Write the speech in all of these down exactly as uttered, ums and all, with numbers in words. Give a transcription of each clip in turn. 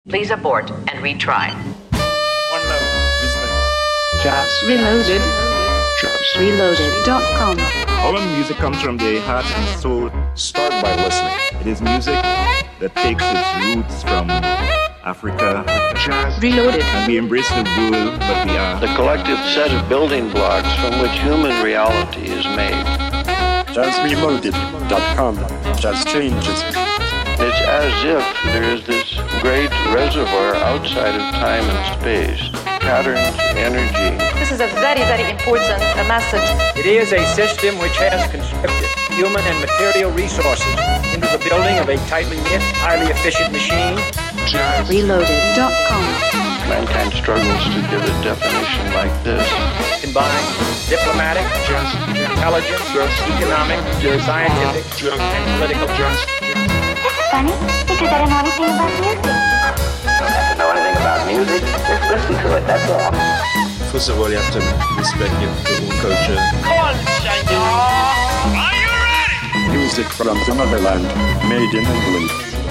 Please abort and retry. One level, listening. Jazz Reloaded. Jazz Reloaded dot com. Our music comes from the heart and soul. Start by listening. It is music that takes its roots from Africa. Jazz Reloaded. And we embrace the world, but we are the collective set of building blocks from which human reality is made. Jazz Reloaded dot com. Jazz changes. It's as if there is this great reservoir outside of time and space, patterns, energy. This is a very, very important uh, message. It is a system which has conscripted human and material resources into the building of a tightly knit, highly efficient machine. Jazz Reloaded dot com. Mankind struggles to give a definition like this. Combine diplomatic, intelligence, economic, scientific, and political. Funny, because I don't know anything about music. You don't have to know anything about music. Just listen to it, that's all. First of all, you have to respect your, your own culture. Come on, Senor! Are you ready? Music from the motherland, made in England.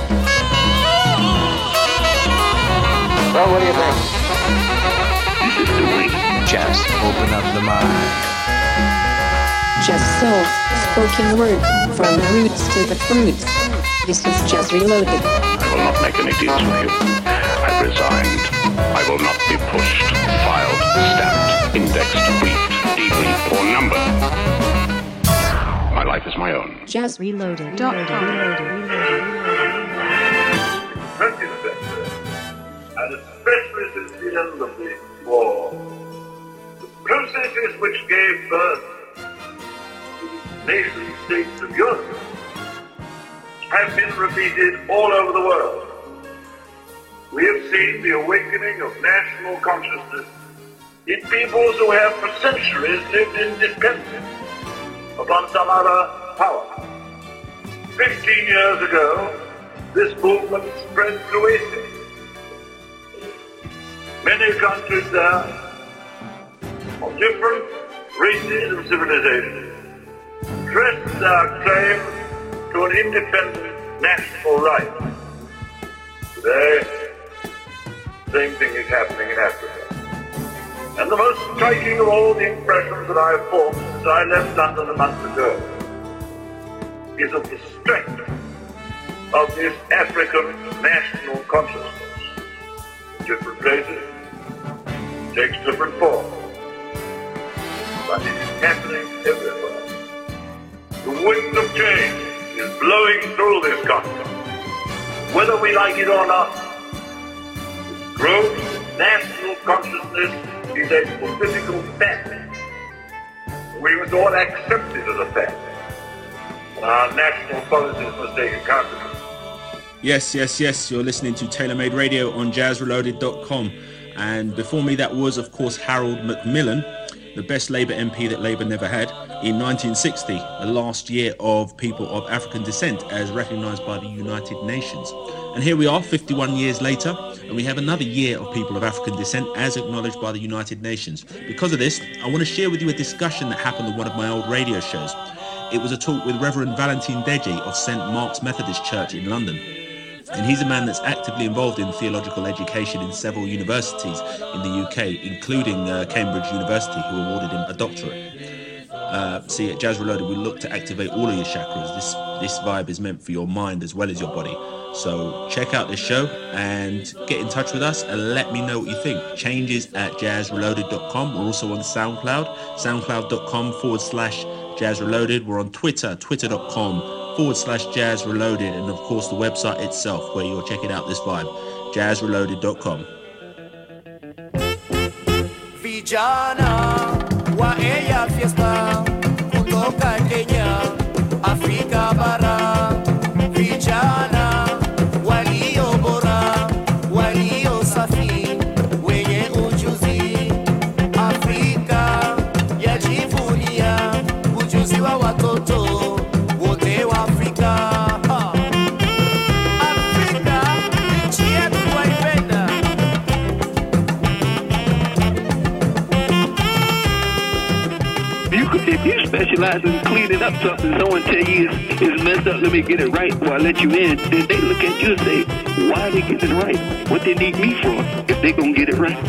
Well, what do you think? This is the way. Jazz. Open up the mind. Jazz soul, spoken word, from the roots to the fruits. This is Jazz Reloaded. I will not make any deals with you. I've resigned. I will not be pushed, filed, stamped, indexed, briefed, debriefed, or numbered. My life is my own. Jazz Reloaded dot com. twentieth century, and especially since the end of the war, the processes which gave birth to the nation states of Europe have been repeated all over the world. We have seen the awakening of national consciousness in peoples who have for centuries lived independent upon some other power. Fifteen years ago, this movement spread through Asia. Many countries there, of different races and civilizations, stressed their claim to an independent national right. Today, the same thing is happening in Africa. And the most striking of all the impressions that I have formed since I left London a month ago is of the strength of this African national consciousness. In different places, it takes different forms, but it is happening everywhere. The wind of change is blowing through this continent, whether we like it or not. This growth, national consciousness is a political fact. We must all accept it as a fact. And our national policies must take account of it. Yes, yes, yes. You're listening to Taylor Made Radio on Jazz Reloaded dot com. And before me, that was, of course, Harold Macmillan, the best Labour M P that Labour never had, in nineteen sixty, the last year of people of African descent as recognised by the United Nations. And here we are, fifty-one years later, and we have another year of people of African descent as acknowledged by the United Nations. Because of this, I want to share with you a discussion that happened on one of my old radio shows. It was a talk with Reverend Valentine Deji of Saint Mark's Methodist Church in London. And he's a man that's actively involved in theological education in several universities in the U K, including uh, Cambridge University, who awarded him a doctorate. Uh, see, at Jazz Reloaded, we look to activate all of your chakras. This this vibe is meant for your mind as well as your body. So check out this show and get in touch with us and let me know what you think. Changes at jazz reloaded dot com. We're also on SoundCloud, soundcloud.com forward slash Jazz Reloaded. We're on Twitter, twitter.com forward slash Jazz Reloaded, and of course the website itself where you're checking out this vibe, jazz reloaded dot com. Vijana wa ella fiesta kutoka Kenya, Afrika bara. Vijana walio bora, walio safi, wenye ujuzi. Afrika yajivunia ujuzi wa watoto wote wa Afrika. Afrika nchi yetu twaipenda. You could, if you specialize specialize in cleaning up something. Someone tell you it's, it's messed up, let me get it right before I let you in. Then they look at you and say, why are they getting it right? What they need me for if they gonna get it right?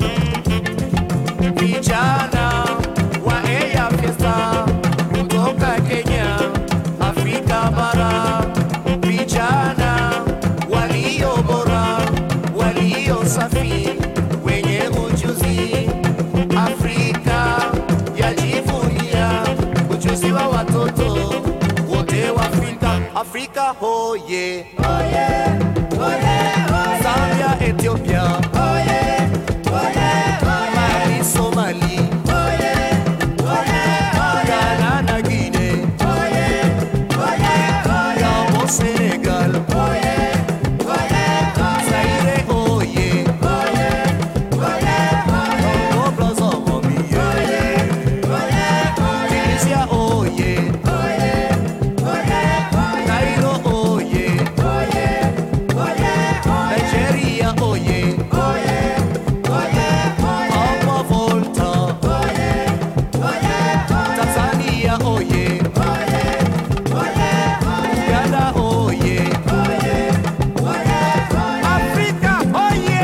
Vijana wa Eya Fiesta kutoka Kenya, Afrika bara. Vijana walio bora, walio safi, wenye ujuzi. Afrika yajivunia ujuzi wa watoto wote wa Afrika. Afrika hoye, hoye, hoye, hoye. Zambia, Ethiopia, hoye, hoye, hoye. Mali, Somali, hoye, hoye, hoye. Ghana na Guinea, hoye, hoye, hoye. Gabon, Senegal, hoye, hoye, hoye. Zaire, hoye, hoye, hoye, hoye. Congo, Brazzaville, hoye, hoye, hoye. Tunisia, hoye, hoye, hoye, hoye. Cairo, hoye, hoye, hoye, hoye. Nigeria, hoye, hoye, hoye, hoye. Alma Volta, hoye, hoye, hoye. Tanzania, hoye, hoye, hoye, hoye. Uganda, hoye, hoye, hoye, hoye. Africa, hoye.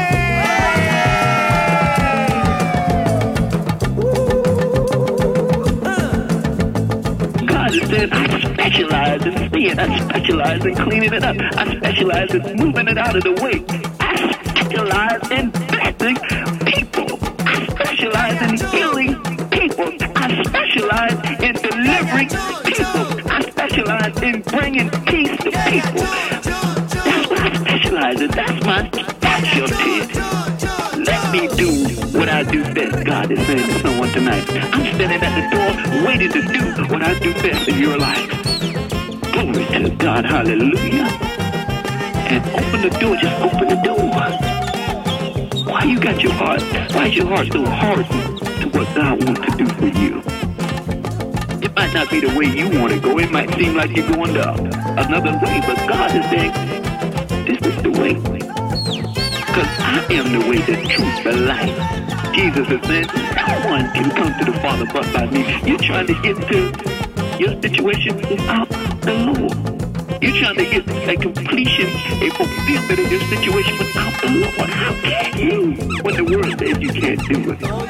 God is saying, I specialize in seeing, I specialize in cleaning it up, I specialize in moving it out of the way, I specialize in blessing people, I specialize in healing people, I specialize in delivering people, I specialize in bringing peace to people. That's what I specialize in, that's my specialty. Let me do what I do best. God is saying to someone tonight. I'm standing at the door waiting to do what I do best in your life. Glory to God. Hallelujah. And open the door. Just open the door. Why you got your heart? Why is your heart so hardened to what God wants to do for you? It might not be the way you want to go. It might seem like you're going the, another way. But God is saying, this is the way. Because I am the way, the truth, the life. Jesus is saying, no one can come to the Father but by me. You're trying to get to your situation without the Lord. You're trying to get a completion, a fulfillment of your situation without the Lord. How can you? When the word says you can't do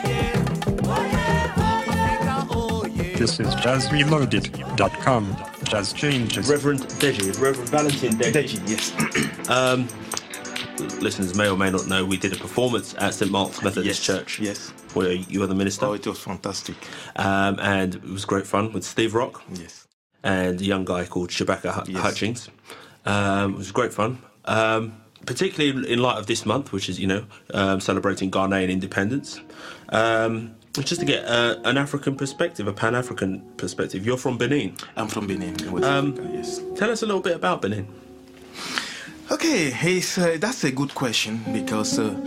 it. This is jazz reloaded dot com. Jazz changes. Reverend Deji, Reverend Valentin Deji. Deji, yes. um, listeners may or may not know, we did a performance at Saint Mark's Methodist Yes, Church. yes. Where you were the minister. Oh, it was fantastic. Um, and it was great fun with Steve Rock. Yes. And a young guy called Shabaka Hu- Yes. Hutchings. Um, it was great fun. Um, particularly in light of this month, which is, you know, um, celebrating Ghanaian independence. Um, just to get uh, an African perspective, a Pan-African perspective. You're from Benin. I'm from Benin, in West Um, Africa, yes. Tell us a little bit about Benin. Okay, it's, uh, that's a good question because uh,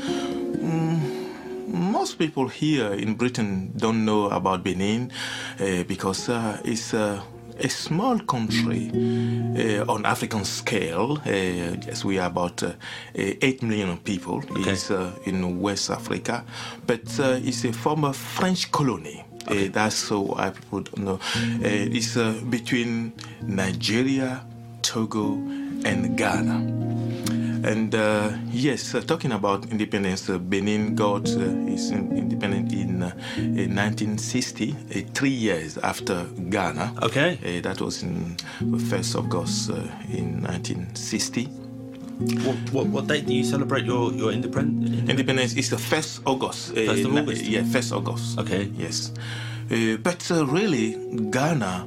mm, most people here in Britain don't know about Benin uh, because uh, it's uh, a small country uh, on African scale. Uh, yes, we are about uh, eight million people. Okay. It's uh, in West Africa, but uh, it's a former French colony. Okay. Uh, that's so why people don't know. Uh, it's uh, between Nigeria, Togo, and Ghana. And uh, yes, uh, talking about independence, uh, Benin got uh, its in- independent in, uh, in nineteen sixty, uh, three years after Ghana. Okay. Uh, that was in the first of August uh, in nineteen sixty. What, what what date do you celebrate your, your independence? Independence is the first of August. Uh, First of na- August? Yeah, first of August. Okay. Yes. Uh, but uh, really, Ghana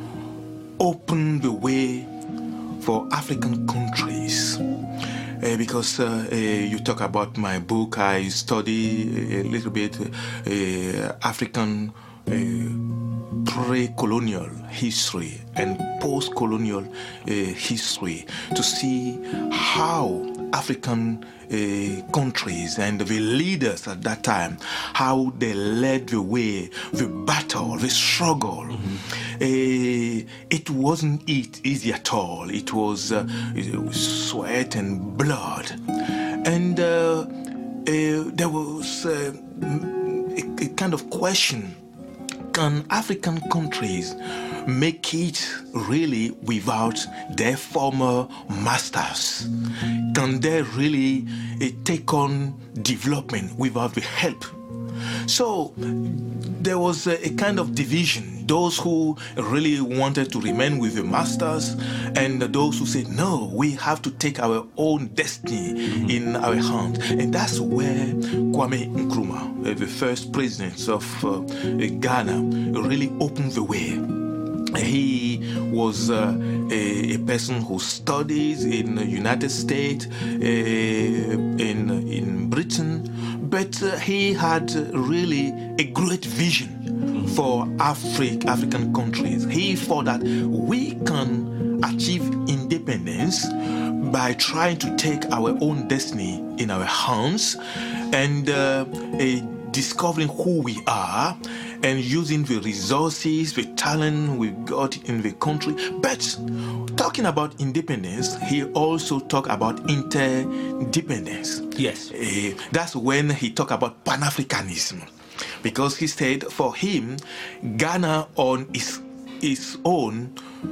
opened the way for African countries. Uh, because uh, uh, you talk about my book, I study a little bit uh, African uh, pre-colonial history and post-colonial uh, history to see how African uh, countries and the leaders at that time, how they led the way, the battle, the struggle. Mm-hmm. Uh, it wasn't it easy at all. It was, uh, it was sweat and blood. And uh, uh, there was uh, a, a kind of question, can African countries make it really without their former masters? Can they really uh, take on development without the help? So there was a, a kind of division. Those who really wanted to remain with the masters, and those who said, no, we have to take our own destiny mm-hmm. in our hands. And that's where Kwame Nkrumah, uh, the first president of uh, Ghana, really opened the way. He was uh, a, a person who studies in the United States, uh, in, in Britain, but uh, he had really a great vision for Afri- African countries. He thought that we can achieve independence by trying to take our own destiny in our hands and uh, uh, discovering who we are and using the resources, the talent we got in the country. But talking about independence, he also talked about interdependence. Yes. Uh, that's when he talked about Pan-Africanism. Because he said for him, Ghana on its, its own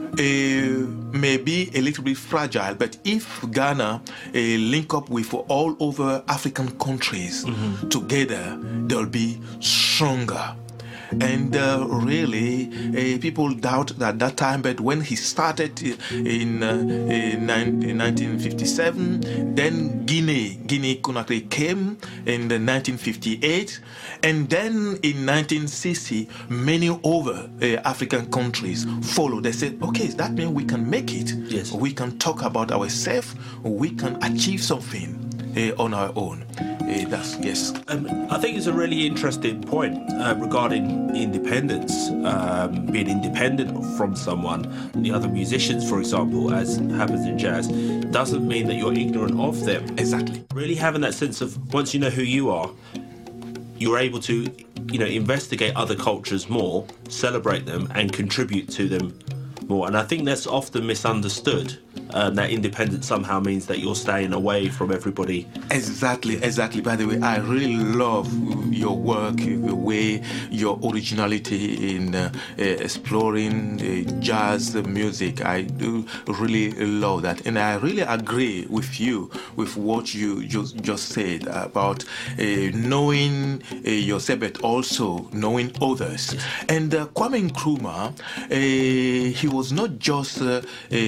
uh, may be a little bit fragile, but if Ghana uh, link up with all over African countries mm-hmm. together, they'll be stronger. And uh, really, uh, people doubt at that time, but when he started in, uh, in nineteen fifty-seven, then Guinea, Guinea Conakry came in nineteen fifty-eight, and then in nineteen sixty, many other uh, African countries followed. They said, okay, that means we can make it. Yes. We can talk about ourselves, we can achieve something uh, on our own. Uh, that's, yes. Um, I think it's a really interesting point uh, regarding independence, um, being independent from someone. The other musicians, for example, as happens in jazz, doesn't mean that you're ignorant of them. Exactly. Really having that sense of once you know who you are, you're able to, you know, investigate other cultures more, celebrate them, and contribute to them more. And I think that's often misunderstood. Um, that independence somehow means that you're staying away from everybody. Exactly, exactly. By the way, I really love your work, the way your originality in uh, uh, exploring uh, jazz music. I do really love that. And I really agree with you, with what you just, just said about uh, knowing uh, yourself, but also knowing others. Yes. And uh, Kwame Nkrumah, uh, he was not just uh,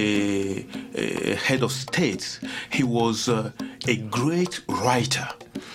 a Uh, head of state, he was uh, a great writer,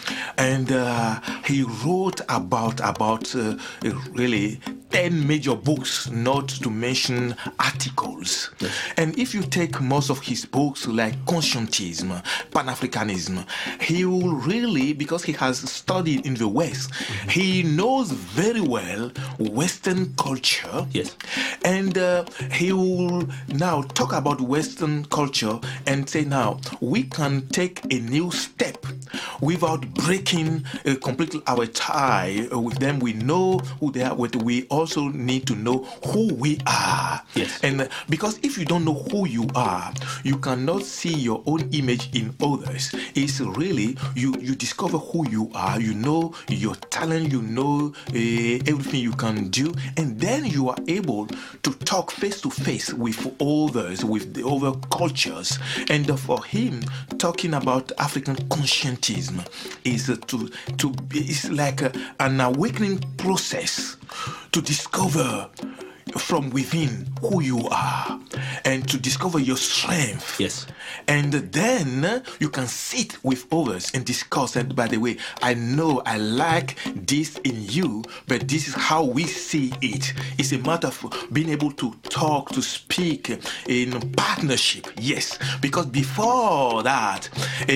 and uh, he wrote about about uh, really ten major books, not to mention articles. Yes. And if you take most of his books like Conscientism, Pan-Africanism, he will really, because he has studied in the West, mm-hmm. he knows very well Western culture. Yes. And uh, he will now talk about Western culture and say, now, we can take a new step without breaking uh, completely our tie with them. We know who they are, but we also need to know who we are. Yes. And uh, because if you don't know who you are, you cannot see your own image in others. It's really, you, you discover who you are, you know your talent, you know uh, everything you can do, and then you are able to talk face to face with others, with the other cultures. And uh, for him, talking about African conscientism is uh, to to it's like a, an awakening process to discover from within who you are and to discover your strength. Yes. And then you can sit with others and discuss. And by the way, I know I like this in you, but this is how we see it. It's a matter of being able to talk, to speak in partnership. Yes. Because before that,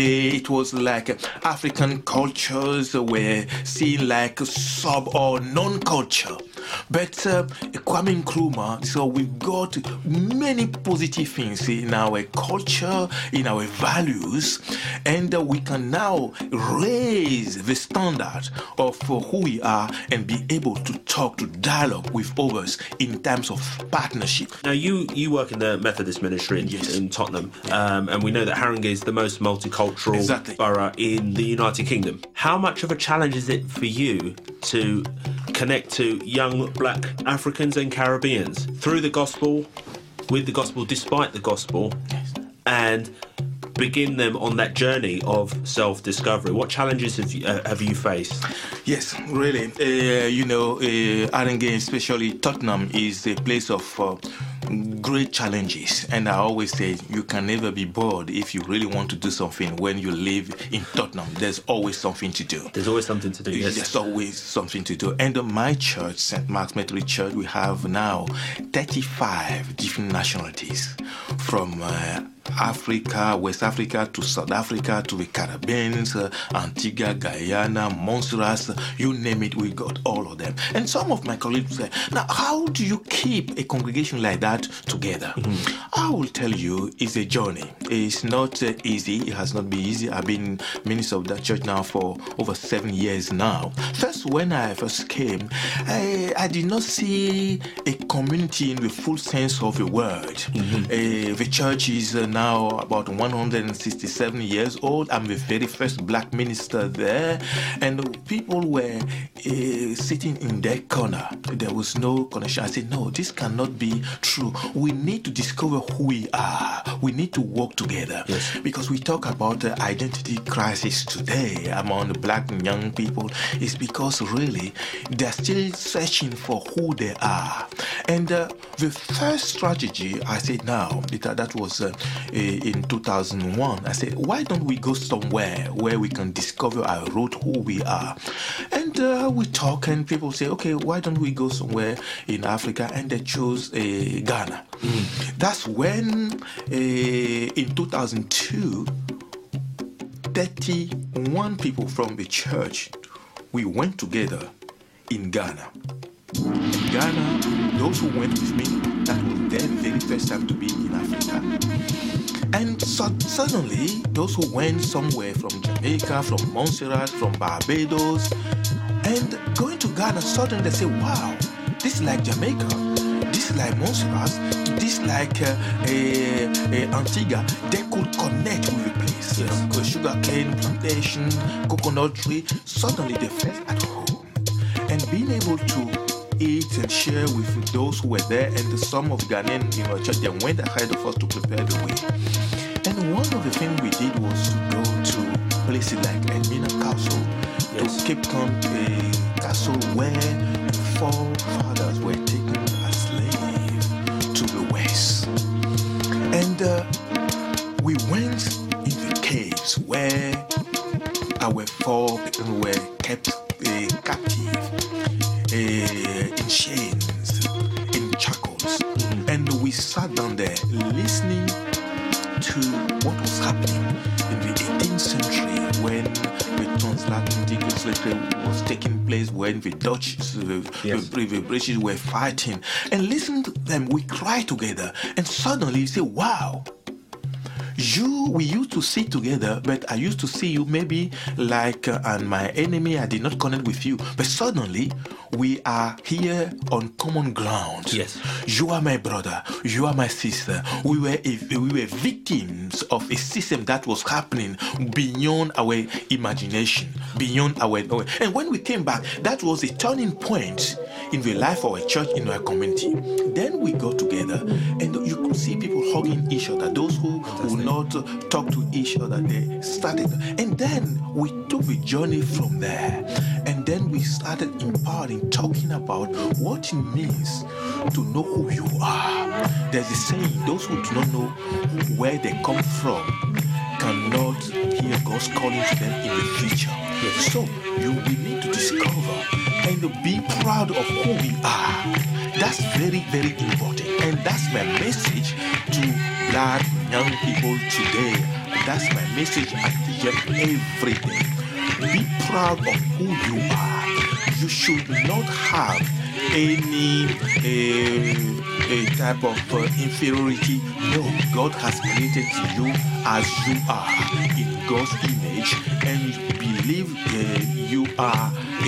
it was like African cultures were seen like sub or non-culture. But uh, Kwame Nkrumah, so we've got many positive things in our culture, in our values, and uh, we can now raise the standard of uh, who we are and be able to talk, to dialogue with others in terms of partnership. Now, you, you work in the Methodist ministry in, yes. in Tottenham, um, and we know that Haringey is the most multicultural exactly. borough in the United Kingdom. how much of a challenge is it for you to connect to young black Africans and Caribbeans through the gospel, with the gospel, despite the gospel, and begin them on that journey of self-discovery? What challenges have you, uh, have you faced? Yes, really. Uh, you know, uh, Arengue, especially Tottenham, is a place of uh, great challenges. And I always say you can never be bored if you really want to do something. When you live in Tottenham, there's always something to do. There's always something to do, yes. There's always something to do. And uh, my church, Saint Mark's Methodist Church, we have now thirty-five different nationalities from uh, Africa, West Africa to South Africa to the Caribbean, uh, Antigua, Guyana, Montserrat, you name it, we got all of them. And some of my colleagues say, now how do you keep a congregation like that together? Mm-hmm. I will tell you, it's a journey. It's not uh, easy. It has not been easy. I've been minister of that church now for over seven years now. First, when I first came, I, I did not see a community in the full sense of the word. Mm-hmm. Uh, the church is uh, now about one hundred sixty-seven years old. I'm the very first black minister there, and people were uh, sitting in their corner. There was no connection. I said, no, this cannot be true. We need to discover who we are. We need to work together. Yes. Because we talk about the identity crisis today among the black and young people. It's because really they're still searching for who they are. And uh, the first strategy, I said now, that, that was uh, in two thousand one, I said, why don't we go somewhere where we can discover our root, who we are? And uh, we talk, and people say, okay, why don't we go somewhere in Africa? And they chose uh, Ghana. Mm. That's when, uh, in two thousand two, thirty-one people from the church, we went together in Ghana. In Ghana, those who went with me, that was their very first time to be in Africa. And so suddenly, those who went somewhere from Jamaica, from Montserrat, from Barbados, and going to Ghana, suddenly they say, wow, this is like Jamaica, this is like Montserrat, this is like uh, uh, uh, Antigua. They could connect with the place. Yes. You know, sugar cane plantation, coconut tree, suddenly they felt at home. And being able to eat and share with those who were there, and some of Ghanaian, you know, church, they went ahead of us to prepare the way. And one of the things we did was to go to places like Elmina Castle, yes. to Cape Town uh, Castle, where the forefathers were taken as slaves to the west. And uh, we went in the caves where our forefathers were kept uh, captive. Uh, in chains, in shackles, mm-hmm. and we sat down there listening to what was happening in the eighteenth century when the transatlantic slavery was taking place, when the Dutch, uh, yes. the, the British were fighting, and listening to them, we cried together, and suddenly you say, wow. You, we used to sit together, but I used to see you maybe like uh, and my enemy. I did not connect with you, but suddenly we are here on common ground. Yes, you are my brother. You are my sister. We were a, we were victims of a system that was happening beyond our imagination, beyond our. And when we came back, that was a turning point in the life of our church, in our community. Then we got together, and you could see people hugging each other. Those who would not uh, talk to each other, they started. And then we took the journey from there. And then we started imparting, talking about what it means to know who you are. There's a saying, those who do not know where they come from cannot hear God's calling to them in the future. Yes. So you we need to discover and be proud of who we are. That's very, very important. And that's my message to black young people today. That's my message I teach them every day. Be proud of who you are. You should not have any um, a type of uh, inferiority. No, God has created you as you are in God's image, and believe uh, you are a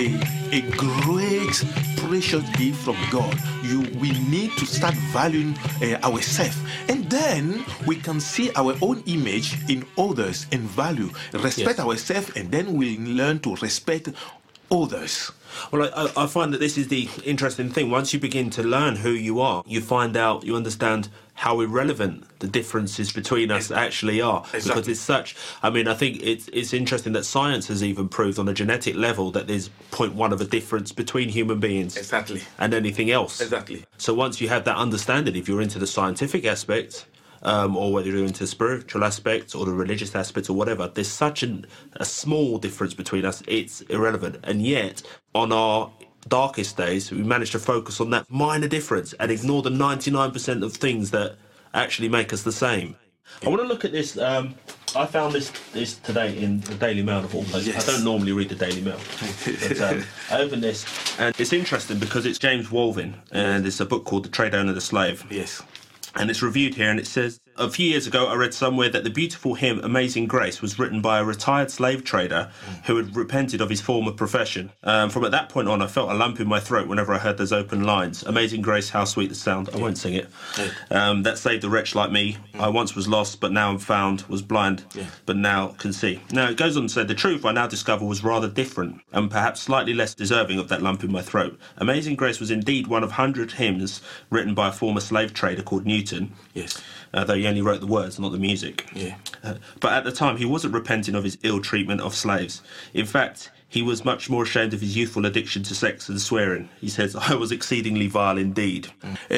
a great, precious gift from God. You, we need to start valuing uh, ourselves, and then we can see our own image in others and value, respect Yes. ourselves, and then we learn to respect others. Well, I, I find that this is the interesting thing. Once you begin to learn who you are, you find out, you understand how irrelevant the differences between us actually are. Exactly. Because it's such, I mean, I think it's it's interesting that science has even proved on a genetic level that there's zero point one of a difference between human beings Exactly. and anything else. Exactly. So once you have that understanding, if you're into the scientific aspect, um, or whether you're into the spiritual aspect or the religious aspect or whatever, there's such an, a small difference between us, it's irrelevant. And yet, on our darkest days, we manage to focus on that minor difference and ignore the ninety-nine percent of things that actually make us the same. I want to look at this. Um, I found this this today in the Daily Mail of all places. Yes. I don't normally read the Daily Mail, but um, I opened this, and it's interesting because it's James Walvin, and it's a book called The Trade Owner and the Slave. Yes. And it's reviewed here, and it says, a few years ago I read somewhere that the beautiful hymn Amazing Grace was written by a retired slave trader who had repented of his former profession. Um, from at that point on, I felt a lump in my throat whenever I heard those open lines. Amazing Grace, how sweet the sound. I won't sing it. Um, that saved a wretch like me. I once was lost, but now I'm found, was blind, but now can see. Now, it goes on to say, the truth I now discover was rather different, and perhaps slightly less deserving of that lump in my throat. Amazing Grace was indeed one of hundred hymns written by a former slave trader called Newton. Yes. Uh, though he only wrote the words, not the music. Yeah. Uh, but at the time, he wasn't repenting of his ill treatment of slaves. In fact, he was much more ashamed of his youthful addiction to sex and swearing. He says, I was exceedingly vile indeed.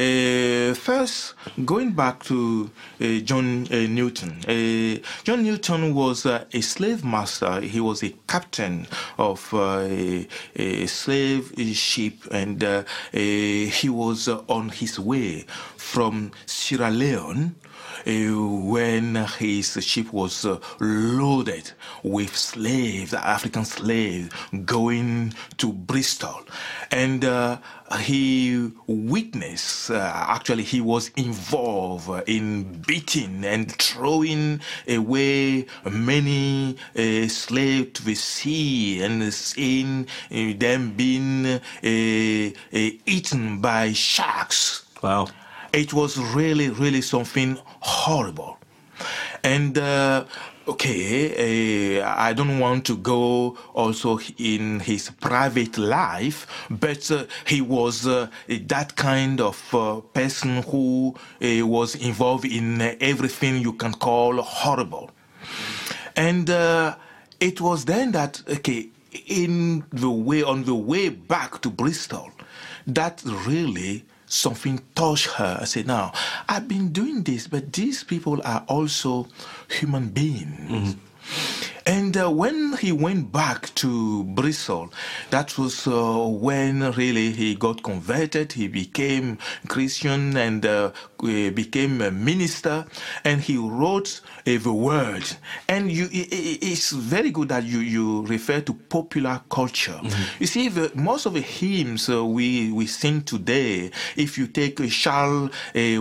Uh, first, going back to uh, John uh, Newton. Uh, John Newton was uh, a slave master. He was a captain of uh, a, a slave ship, and uh, uh, he was uh, on his way from Sierra Leone uh, when his ship was uh, loaded with slaves, African slaves, going to Bristol. And uh, he witnessed, uh, actually he was involved in beating and throwing away many uh, slaves to the sea, and seeing uh, them being uh, uh, eaten by sharks. Wow. It was really, really something horrible. And uh, okay, uh, I don't want to go also in his private life, but uh, he was uh, that kind of uh, person who uh, was involved in uh, everything you can call horrible. And uh, it was then that, okay, in the way, on the way back to Bristol, that really something touched her. I said, now, I've been doing this, but these people are also human beings. Mm-hmm. And uh, when he went back to Bristol, that was uh, when really he got converted. He became Christian and uh, became a minister, and he wrote uh, the word. And you, it, it's very good that you, you refer to popular culture. Mm-hmm. You see, the, most of the hymns uh, we, we sing today, if you take uh, Charles uh,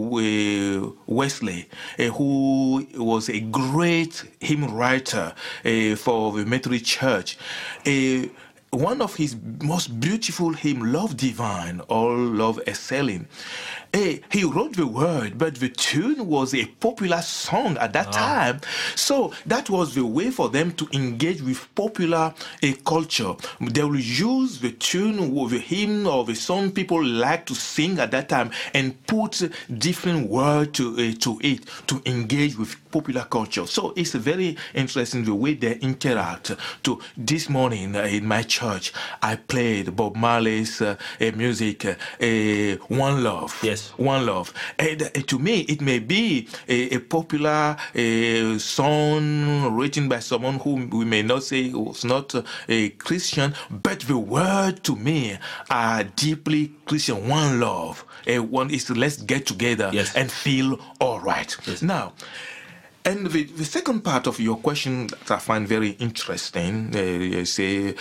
w- w- Wesley, uh, who was a great hymn writer, Uh, for the Methodist Church, uh, one of his most beautiful hymns, Love Divine, or Love Excelling, uh, he wrote the word, but the tune was a popular song at that oh. time. So that was the way for them to engage with popular uh, culture. They will use the tune or the hymn or the song people like to sing at that time and put different words to, uh, to it to engage with popular culture. So it's very interesting the way they interact. To this morning uh, in my church, I played Bob Marley's uh, uh, music, uh, uh, One Love. Yes. One Love. And uh, to me, it may be a, a popular uh, song written by someone who we may not say was not uh, a Christian, but the word to me are deeply Christian. One love. Uh, one is let's get together yes. and feel all right. Yes. Now, and the, the second part of your question that I find very interesting, uh, you say uh,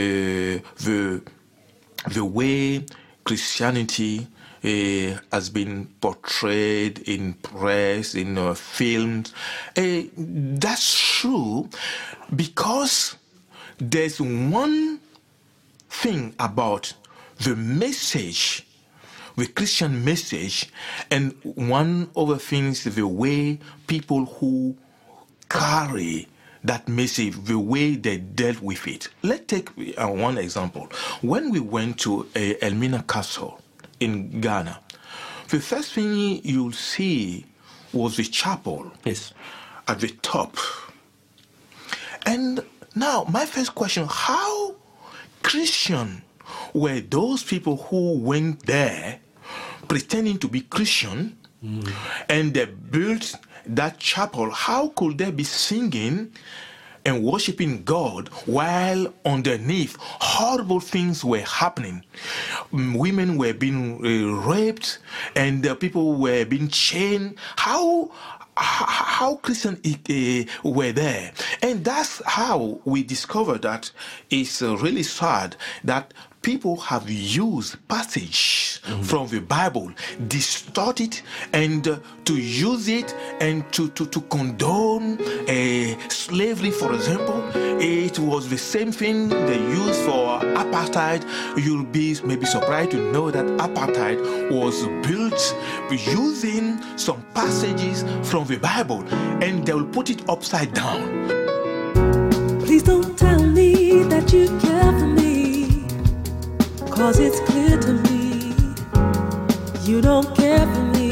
the the way Christianity uh, has been portrayed in press, in uh, films. Uh, that's true, because there's one thing about the message, the Christian message, and one of the things, the way people who carry that message, the way they dealt with it. Let's take uh, one example. When we went to uh, Elmina Castle in Ghana, the first thing you'll see was the chapel yes. at the top. And now, my first question, how Christian were those people who went there pretending to be Christian mm. and they built that chapel? How could they be singing and worshiping God while underneath horrible things were happening? Women were being uh, raped and uh, people were being chained. How how Christians uh, were there? And that's how we discovered that it's uh, really sad that people have used passages mm-hmm. from the Bible, distort it, and uh, to use it and to, to, to condone uh, slavery, for example. It was the same thing they used for apartheid. You'll be maybe surprised to know that apartheid was built using some passages from the Bible, and they will put it upside down. Please don't tell me that you care for me, 'cause it's clear to me you don't care for me.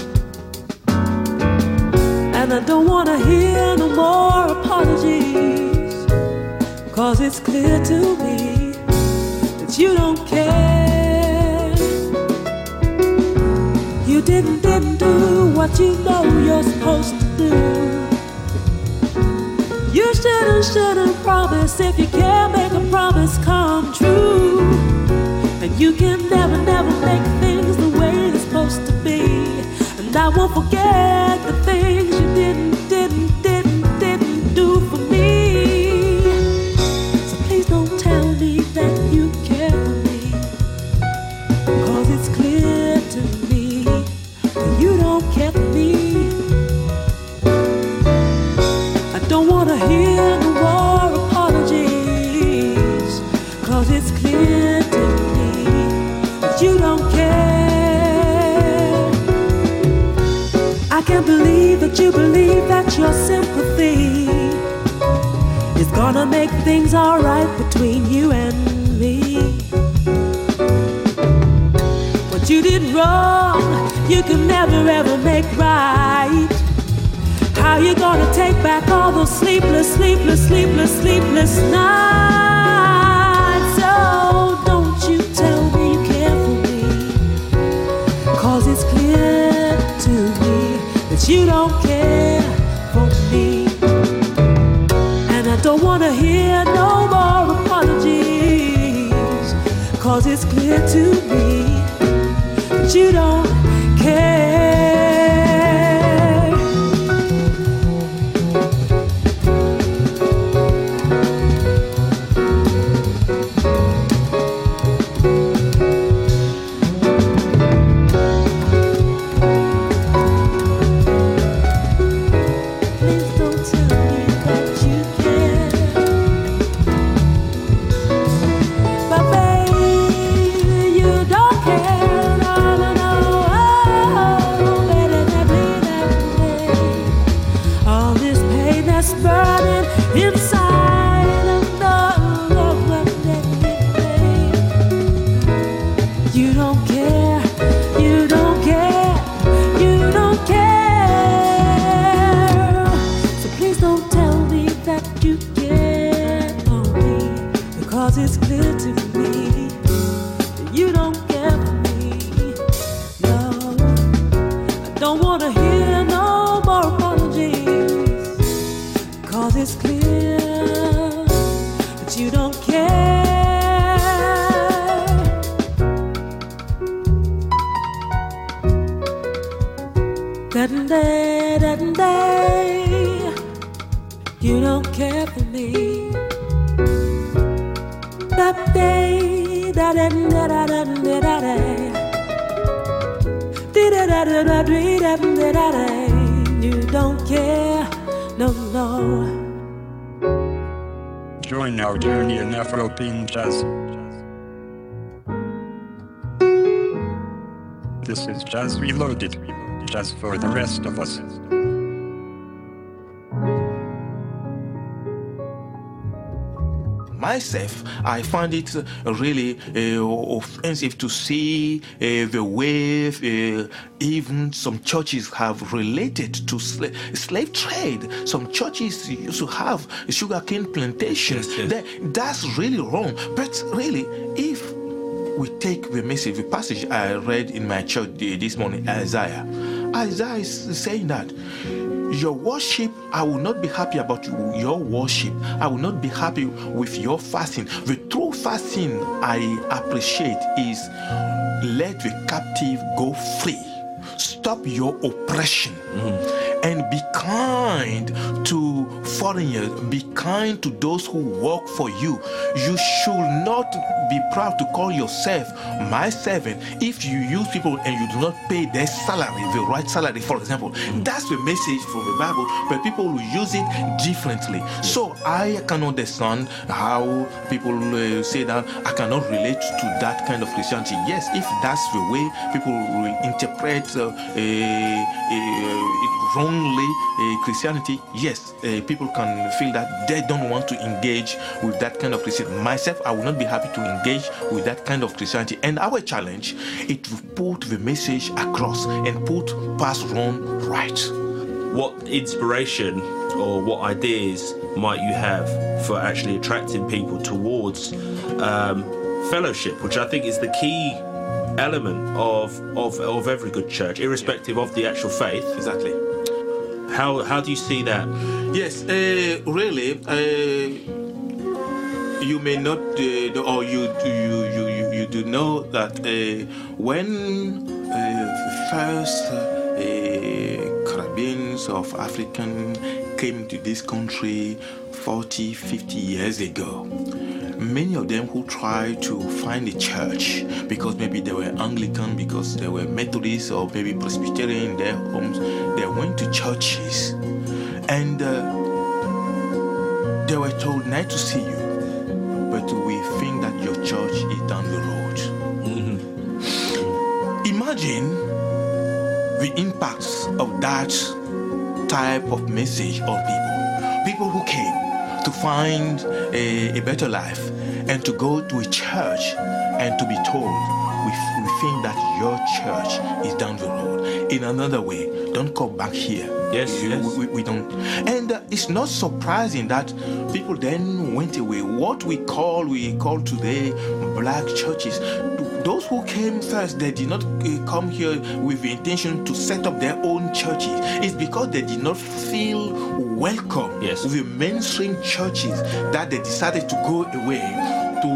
And I don't want to hear no more apologies, 'cause it's clear to me that you don't care. You didn't, didn't do what you know you're supposed to do. You shouldn't, shouldn't promise if you can't make a promise come true. And you can never, never make things the way they're supposed to be. And I won't forget the things you didn't, didn't, didn't, didn't do for me. So please don't tell me that you care for me, 'cause it's clear to me that you don't care for me. I don't want to hear no more apologies, 'cause it's clear to me you don't care. I can't believe that you believe that your sympathy is gonna make things alright between you and me. What you did wrong, you can never ever make right. How you gonna take back all those sleepless, sleepless, sleepless, sleepless nights? So don't you tell me you care for me, 'cause it's clear to me that you don't care for me. And I don't wanna hear no more apologies, 'cause it's clear to me that you don't care. You don't care for me. That day, that day, that day, that day, you don't care, no, no. Join our journey in Afro-Pink Jazz. This is Jazz Reloaded. Jazz for the rest of us. Myself, I find it uh, really uh, offensive to see uh, the way uh, even some churches have related to sla- slave trade. Some churches used to have sugarcane plantations. Yes, yes. That, that's really wrong. But really, if we take the message, the passage I read in my church this morning, Isaiah, Isaiah is saying that your worship, I will not be happy about your worship. I will not be happy with your fasting. The true fasting I appreciate is let the captive go free. Stop your oppression. Mm-hmm. And be kind to foreigners. Be kind to those who work for you. You should not be proud to call yourself my servant if you use people and you do not pay their salary, the right salary, for example. That's the message from the Bible, but people will use it differently. So I can understand how people uh, say that I cannot relate to that kind of Christianity. Yes, if that's the way people will interpret uh, uh, uh, wrongly uh, Christianity, yes, uh, people can feel that they don't want to engage with that kind of Christianity. Myself, I will not be happy to engage with that kind of Christianity. And our challenge is to put the message across and put past wrong right. What inspiration or what ideas might you have for actually attracting people towards um, fellowship, which I think is the key element of, of, of every good church, irrespective of the actual faith? Exactly. How, how do you see that? Yes, uh, really, uh, you may not, uh, or you, you, you, you, you do know that uh, when uh, first uh, Caribbeans of African came to this country forty, fifty years ago, many of them who tried to find a church because maybe they were Anglican, because they were Methodist, or maybe Presbyterian in their homes, they went to churches and uh, they were told not to see you, but we think that your church is down the road. Mm-hmm. Imagine the impacts of that type of message on people. People who came to find a, a better life and to go to a church and to be told, we, we think that your church is down the road. In another way, don't come back here. Yes, you, yes. We, we don't. And uh, it's not surprising that people then went away. What we call, we call today black churches. Those who came first, they did not uh, come here with the intention to set up their own churches. It's because they did not feel welcome yes. with the mainstream churches that they decided to go away to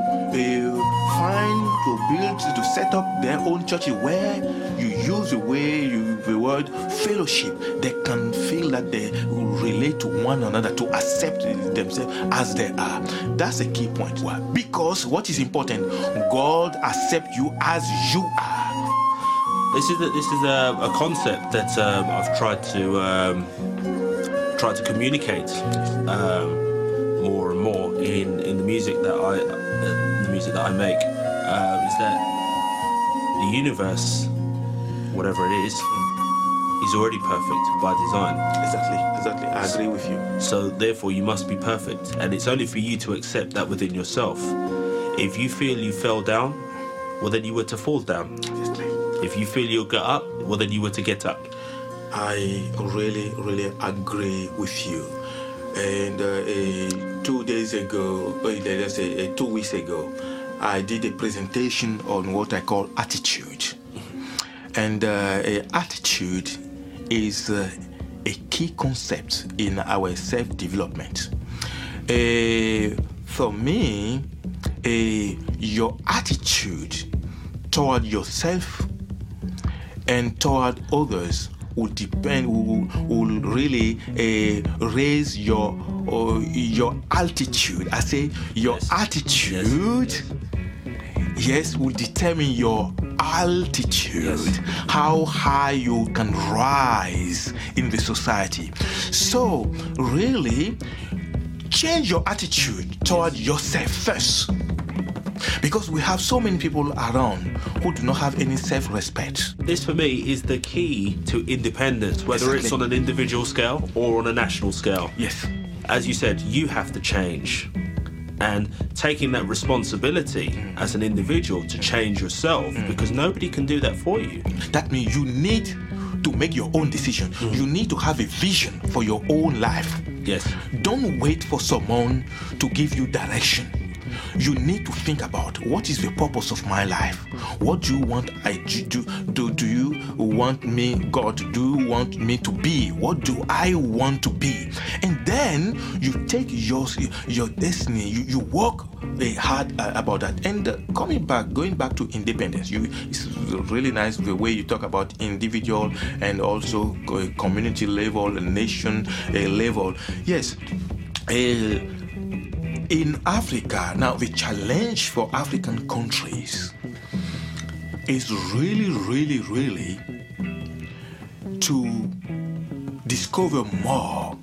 uh, find, to build, to set up their own churches where you use the way you, the word fellowship. They can feel that they relate to one another, to accept themselves as they are. That's a key point. Why? Because what is important, God accepts you as you are. This is a, this is a, a concept that um, I've tried to um, try to communicate um, more and more in, in the music that I uh, the music that I make. Uh, is that the universe, whatever it is, is already perfect by design. Exactly, exactly. I agree with you. So therefore, you must be perfect, and it's only for you to accept that within yourself. If you feel you fell down, well, then you were to fall down. Exactly. If you feel you'll get up, well, then you were to get up. I really, really agree with you. And uh, uh, two days ago, uh, let's say uh, two weeks ago, I did a presentation on what I call attitude. Mm-hmm. And uh, uh, attitude is uh, a key concept in our self-development. Uh, for me, uh, your attitude toward yourself and toward others will depend, will, will really uh, raise your uh, your altitude. I say your yes. attitude, yes. yes, will determine your altitude, yes. how high you can rise in the society. So really, change your attitude toward yourself first. Because we have so many people around who do not have any self-respect. This, for me, is the key to independence, whether Exactly. it's on an individual scale or on a national scale. Yes. As you said, you have to change. And taking that responsibility mm. as an individual to change yourself, mm. because nobody can do that for you. That means you need to make your own decision. Mm. You need to have a vision for your own life. Yes. Don't wait for someone to give you direction. You need to think about, what is the purpose of my life? What do you want I do? Do, do you want me, God, do you want me to be? What do I want to be? And then you take your, your destiny, you, you work uh, hard uh, about that. And uh, coming back, going back to independence, you, it's really nice the way you talk about individual and also uh, community level, nation uh, level. Yes. Uh, In Africa, now the challenge for African countries is really, really, really to discover more.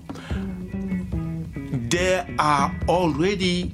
There are already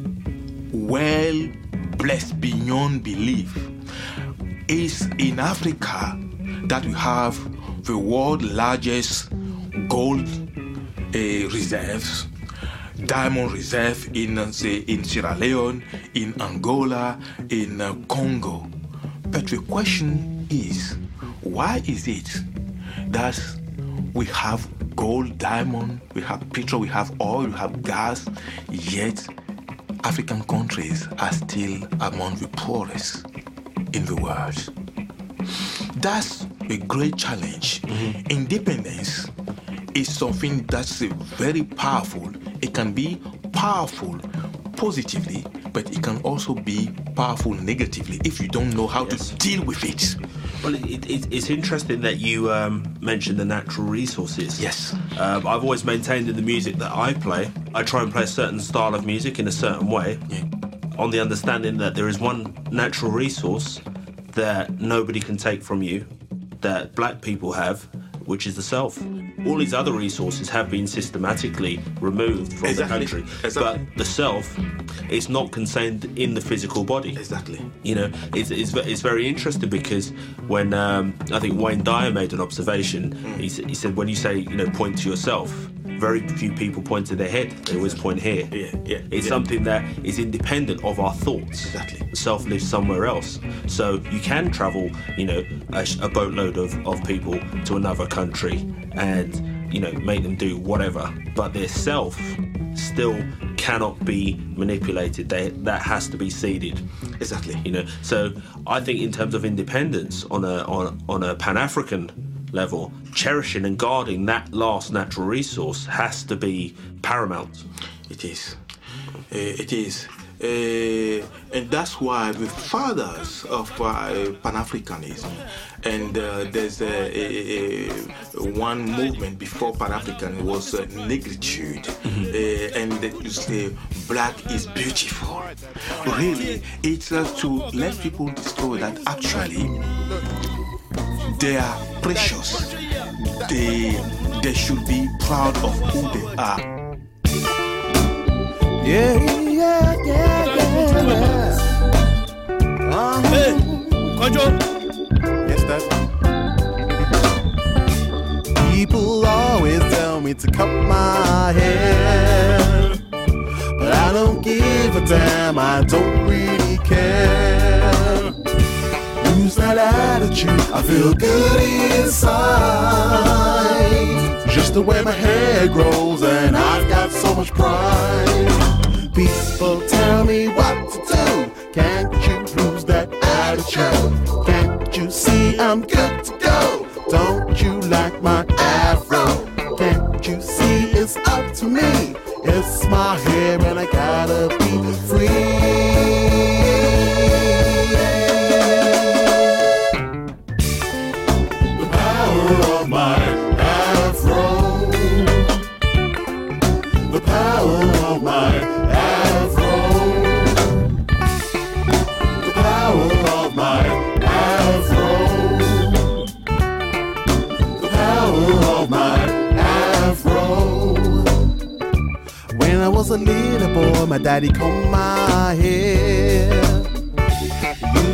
well blessed beyond belief. It's in Africa that we have the world's largest gold uh, reserves, diamond reserve in, uh, say, in Sierra Leone, in Angola, in uh, Congo. But the question is, why is it that we have gold, diamond, we have petrol, we have oil, we have gas, yet African countries are still among the poorest in the world? That's a great challenge. Mm-hmm. Independence is something that's very powerful. It can be powerful positively, but it can also be powerful negatively if you don't know how yes. to deal with it. Well, it, it, it's interesting that you um, mentioned the natural resources. Yes. Um, I've always maintained in the music that I play, I try and play a certain style of music in a certain way, yeah. on the understanding that there is one natural resource that nobody can take from you, that black people have, which is the self. All these other resources have been systematically removed from exactly. the country. Exactly. But the self is not contained in the physical body. Exactly. You know, it's, it's, it's very interesting because when um, I think Wayne Dyer made an observation, mm. he, he said, when you say, you know, point to yourself, very few people point to their head. They always point here. Yeah, yeah. It's yeah. something that is independent of our thoughts. Exactly. The self lives somewhere else. So you can travel, you know, a, a boatload of, of people to another country and, you know, make them do whatever. But their self still cannot be manipulated. They, that has to be seeded. Exactly. You know, so I think in terms of independence on a on, on a Pan-African level, cherishing and guarding that last natural resource has to be paramount. It is. Uh, it is. Uh, and that's why the fathers of uh, Pan-Africanism, and uh, there's a, a, a one movement before Pan-African was uh, negritude, mm-hmm. uh, and you say black is beautiful. Really, it's uh, to let people discover that actually they are precious. They they should be proud of who they are. Yeah, yeah, yeah, yeah, yeah. Uh-huh. Hey, Kojo. Yes, that's people always tell me to cut my hair, but I don't give a damn, I don't really care. Lose that attitude, I feel good inside. Just the way my hair grows, and I've got so much pride. People tell me what to do. Can't you lose that attitude? Can't you see I'm good to go? Don't you like my afro? Can't you see it's up to me? It's my hair and I gotta be free. The power of my afro. The power of my afro. The power of my afro. The power of my afro. When I was a little boy, my daddy combed my hair.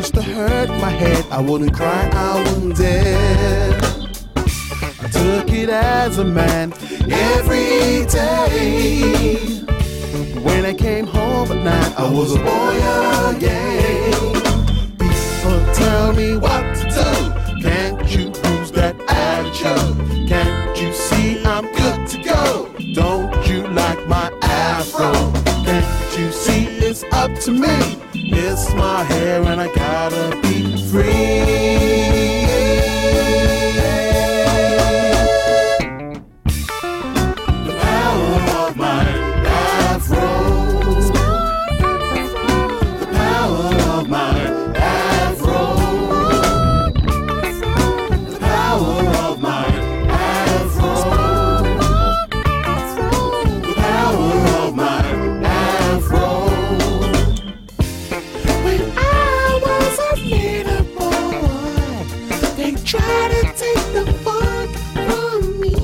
used to hurt my head. I wouldn't cry, I wouldn't dare. I took it as a man every day. When I came home at night, I was a boy again. People tell me what to do. Can't you lose that attitude? Can't you see I'm good to go? Don't you like my afro? Can't you see it's up to me? It's my hair and I gotta be free. The power of my afro. The power of my afro. The power of my afro. The power of my afro. When I was a little boy, they tried to take the fun from me.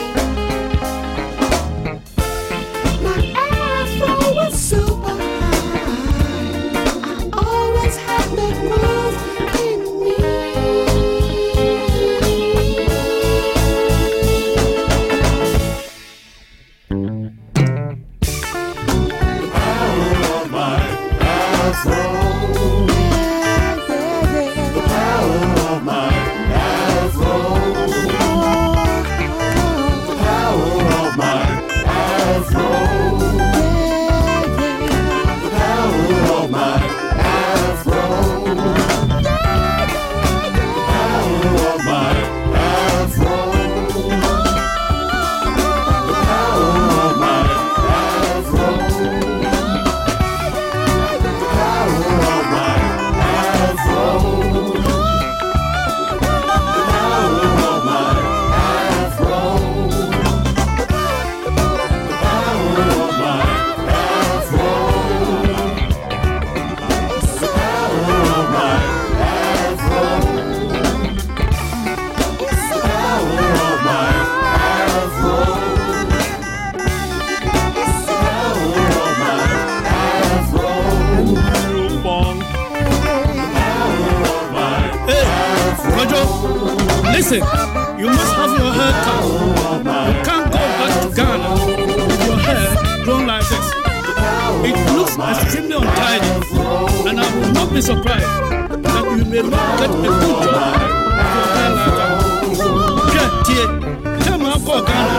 My afro was super high. I always had that groove in me. The power of my afro. The power of my afro. The power of my afro. The power of my afro. The power of my afro. The power of my afro. The power of my afro. The power of my afro. The power of my afro. The power of my afro. The power of my afro. The power of my afro. Hey, Roger, listen, you must have your hair cut. You can't go back to Ghana with your hair grown like this. It looks extremely untidy, and I will not be surprised that you may not get a good job with your hair like that. Get here, tell me how to Ghana.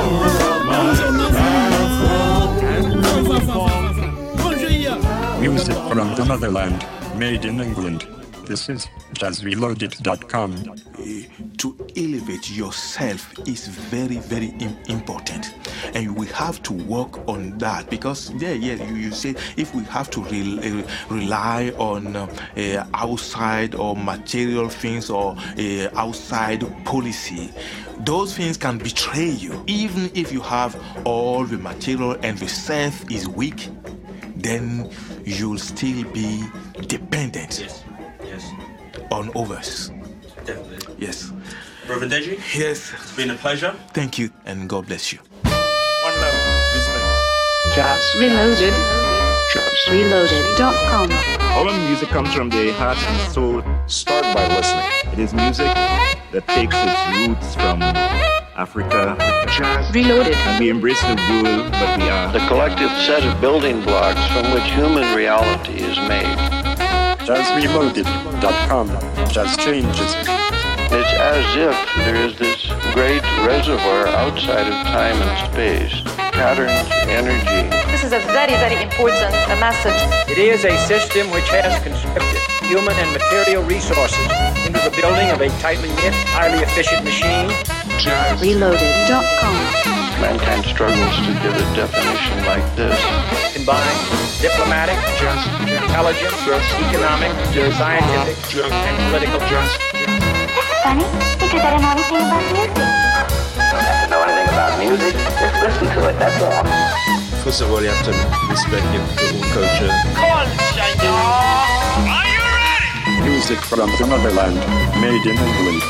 Music from the motherland, made in England. This is jazz reloaded dot com. To elevate yourself is very, very im- important, and we have to work on that because, yeah, yeah, you, you say if we have to re- uh, rely on uh, uh, outside or material things or uh, outside policy, those things can betray you. Even if you have all the material and the self is weak, then you'll still be dependent. Yes. Yes. On others. Definitely. Yes. Brother Deji? Yes. It's been a pleasure. Thank you, and God bless you. One love. Respect. Jazz Reloaded. Jazz Reloaded dot com. Our music comes from the heart and soul. Start by listening. It is music that takes its roots from Africa. Jazz Reloaded. And we embrace the world, but we are The collective set of building blocks from which human reality is made. jazz reloaded dot com. Jazz changes. It's as if there is this great reservoir outside of time and space, patterns, energy. This is a very, very important uh, message. It is a system which has conscripted human and material resources into the building of a tightly knit, highly efficient machine. Jazz Reloaded dot com. Mankind struggles to give a definition like this. Combine diplomatic, intelligence, economic, scientific, and political justice. Funny, because I don't know anything about music. You don't have to know anything about music. Just listen to it, that's all. First of all, you have to respect your own culture. Culture, are you ready? Music from the motherland, made in England.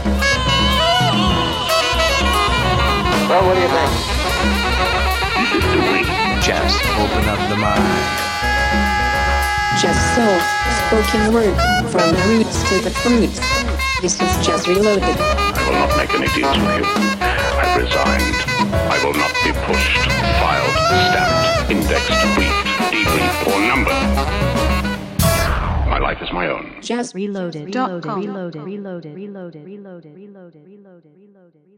Well, what do you think? This is the way. Jazz, open up the mind. Just soul, spoken word, from the roots to the fruits. This is Just Reloaded. I will not make any deals with you. I've resigned. I will not be pushed, filed, stamped, indexed, briefed, debriefed, or numbered. My life is my own. Just Reloaded. Reloaded. Reloaded. Reloaded. Reloaded. Reloaded. Reloaded. Reloaded. Reloaded.